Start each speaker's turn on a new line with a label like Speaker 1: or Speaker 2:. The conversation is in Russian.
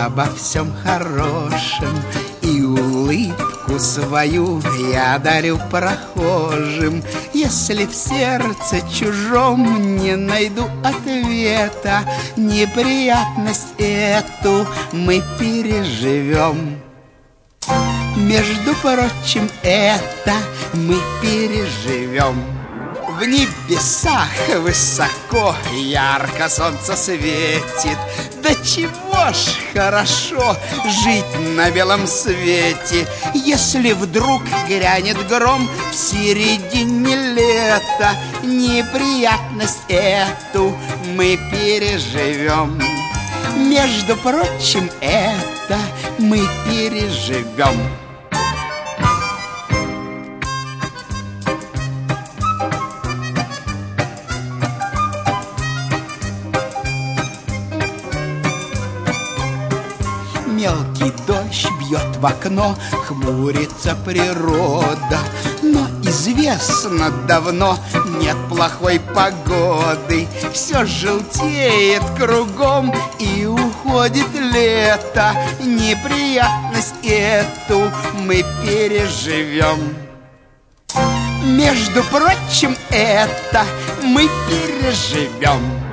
Speaker 1: обо всем хорошем, и улыбку свою я дарю прохожим. Если в сердце чужом не найду ответа, неприятность эту мы переживем. Между прочим, это мы переживем. В небесах высоко ярко солнце светит. Да чего ж хорошо жить на белом свете. Если вдруг грянет гром в середине лета, неприятность эту мы переживем. Между прочим, это мы переживем. Мелкий дождь бьет в окно, хмурится природа. Но известно давно, нет плохой погоды. Все желтеет кругом и уходит лето. Неприятность эту мы переживем. Между прочим, это мы переживем.